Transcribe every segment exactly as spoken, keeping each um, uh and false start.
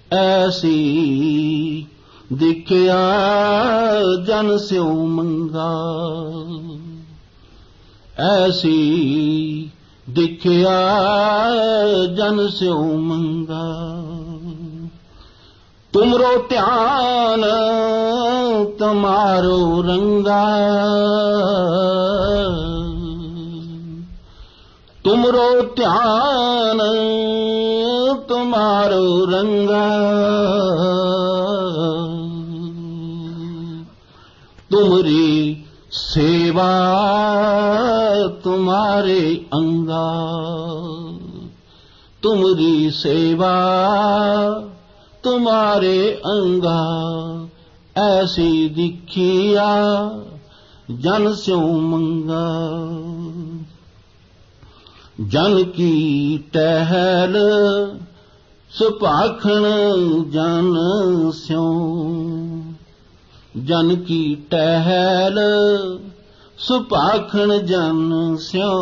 ऐसी दिखिया जन स्यों मंगा, ऐसी दिखिया जन स्यों मंगा। तुमरो ध्यान तुम्हारो रंगा, तुमरो ध्यान तुम्हारो रंगा। तुमरी सेवा तुम्हारे अंगा, तुमरी सेवा तुम्हारे अंगा। ऐसी दिखिया जन स्यों मंगा, जन की टहल सुभाखण जन स्यों, जन की टहल सुभाखण जन स्यों।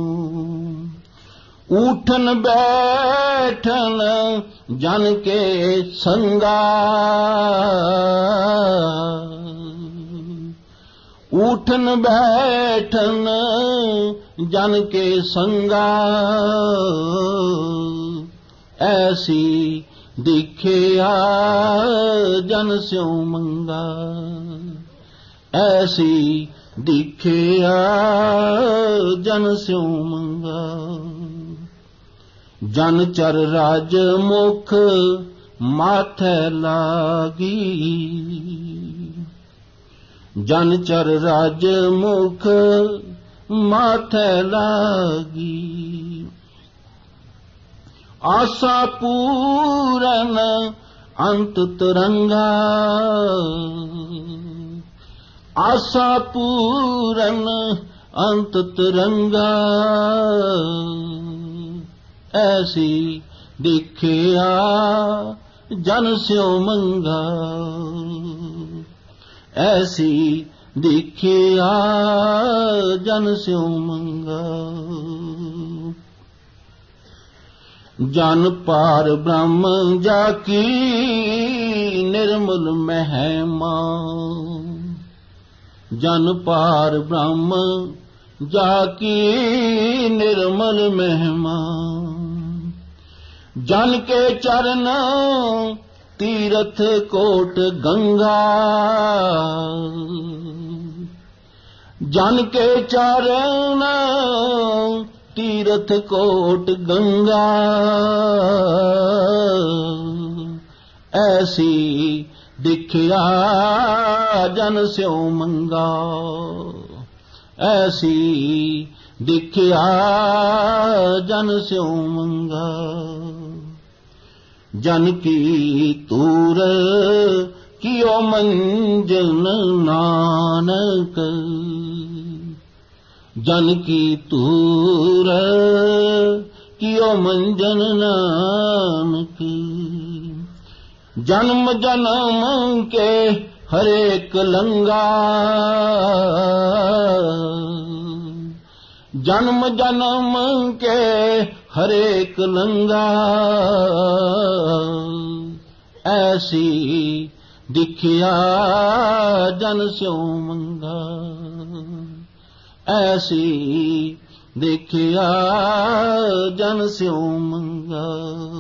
उठन बैठन जन के संगा, उठन बैठन जन के संगा। ऐसी दिखिया जन स्यों मंगा, ऐसी दिखिया जन स्यों मंगा। जन चर राज मुख माथे लागी, जन चर राज मुख माथे लागी। आशा पूरन अंत तरंगा, आशा पूरन अंत तरंगा। ऐसी दिखिया जन स्यों मंगा, ऐसी दिखिया जन स्यों मंगा। जन पार ब्रह्म जाकी निर्मल महिमा, जन पार ब्रह्म जाकी निर्मल महिमा। जन के चरण तीरथ कोट गंगा, जन के चरण तीरथ कोट गंगा। ऐसी दिखिया जन स्यों मंगा, ऐसी दिखिया जन स्यों मंगा। जन की तूर कियो मंजन नानक, जन की तूर कियो मंजन नानक। जन्म जन्म के हरेक लंगा, जन्म जन्म के हरेक लंगा। ऐसी दिखिया जन स्यों मंगा, ऐसी दिखिया जन स्यों मंगा।